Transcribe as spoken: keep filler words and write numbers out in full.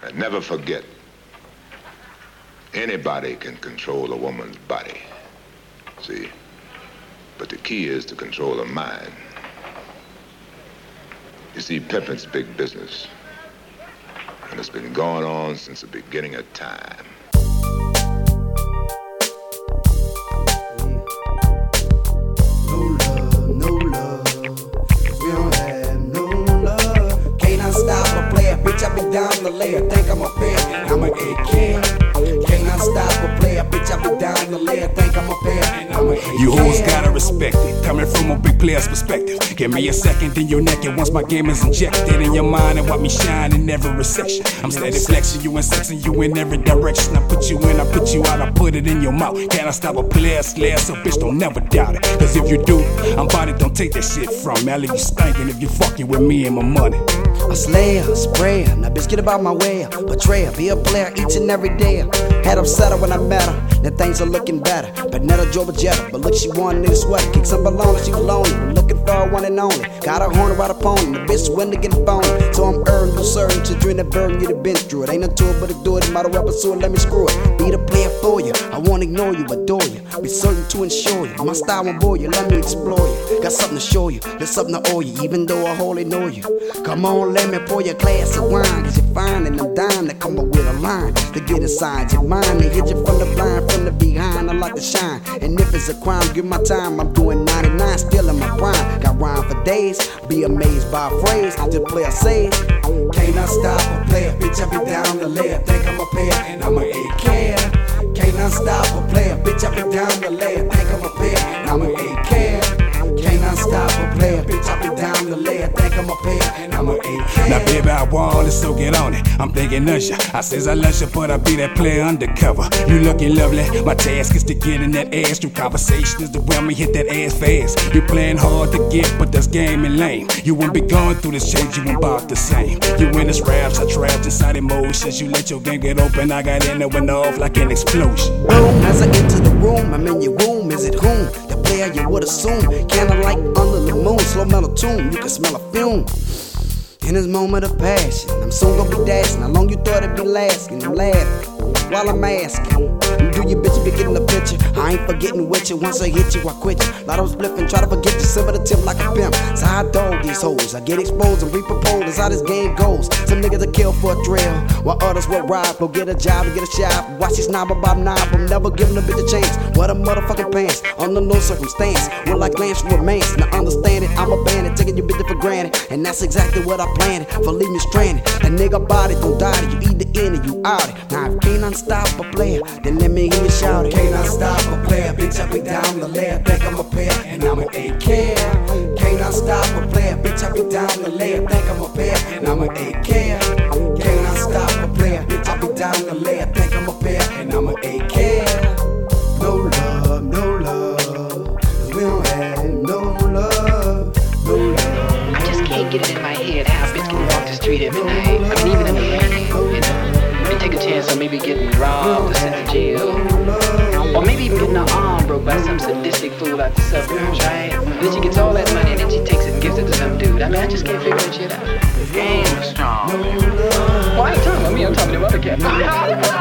And never forget, anybody can control a woman's body, see? But the key is to control her mind. You see, pimping's big business. And it's been going on since the beginning of time. No love, no love. We don't have no love. Can't I stop a player? Bitch, I be down the layer. Think I'm a pair, I'm an A K. Can't I stop a player? Bitch, I be down the layer. Think I'm a pair, I'm an A K. You always gotta respect it, coming from a big player's perspective. Give me a second, then you're naked once my game is injected in your mind and watch me shine in every recession. I'm steady flexing you and sexing you in every direction. I put you in, I put you out, I put it in your mouth. Can I stop a player slayer? So bitch, don't never doubt it. Cause if you do, I'm body, don't take that shit from me. I'll leave you stinking if you fucking with me and my money. A slayer, a sprayer, now bitch get about my way. Betrayer, be a player each and every day. Had upset her when I met her, now things are looking better. But never drove a Jetta, but look, she wanted a sweater. Kick some balloon, she was lonely, but looking for a one and only. Got her horn about a pony, the bitch went to get phony. So I'm earning to certain to dream that burden you have been through it. Ain't no tour but to do it, might as well pursue it, let me screw it. Be the player for you, I won't ignore you, adore you. Be certain to ensure you, my style won't bore you, let me explore you. Got something to show you, there's something to owe you, even though I wholly know you. Come on, let me pour your glass of wine, cause you're fine and I'm dying to come up with a line to get inside your mind and hit you from the blind, from the behind. I like to shine, and if it's a crime, give my time. I'm doing ninety-nine, still in my prime. Got rhyme for days, be amazed by a phrase. The player says, can't I stop a player? Bitch, I be down the layer. Think I'm a pair, and I'm an A K. Can't I stop a player? Bitch, I be down the layer. Think I'm a pair, and I'm an A K. Can't I stop a player? Bitch, I be down the layer. Think I'm a pair, and I'm an A K. Now baby, I want it, so get on it. I'm thinking Usher, I says I love you, but I be that player undercover. You looking lovely, my task is to get in that ass. Through conversations to where me hit that ass fast. You playing hard to get, but that's game and lame. You won't be going through this change, you about the same. You in this raps, I trapped inside emotions. You let your game get open, I got in there, went off like an explosion. Boom, as I enter the room, I'm in your room, is it whom? The player you would assume, candlelight under the moon, slow metal tune, you can smell a fume. In this moment of passion, I'm soon gonna be dashing. How long you thought it'd be lasting? I'm laughing while I'm asking. Do you bitch be getting the picture? I ain't forgetting with you. Once I hit you, I quit you. Lot of spliffing, try to forget you. Silver the tip like a pimp. So I dog these hoes. I get exposed and re-propose. That's how this game goes. Some niggas will kill for a thrill, while others will rob. Go get a job and get a shot. Watch these knob about knob. I'm never giving a bitch a chance. What a motherfucking pants. Under no circumstance. Will I glance for romance? Now understand it. I'm a bandit, taking you bitch for granted. And that's exactly what I planned. For leaving you stranded. A nigga body don't die to you. Either in or you out it. Now if can't unstop a player, then let me hear you shout it. Can't I stop a player? Bitch, I be down the layer. Think I'm a pair, and I'm an A K. Can't I stop a player? Bitch, I be down the layer. Think I'm a pair, and I'm an A K. Can't I stop a player? Bitch, I be down the layer. Think I'm a pair, and I'm an A K. No love, no love, 'cause we don't have no love, no love. I just can't get it in my head how bitch can walk the street every night. I mean, even in the rain, you know. And take a chance on maybe getting robbed or sent to jail. Or maybe even getting her arm broke by some sadistic fool out the suburbs, right? And then she gets all that money and then she takes it and gives it to some dude. I mean, I just can't figure that shit out. The game is strong. Well, I ain't talking about me, I'm talking about other cats.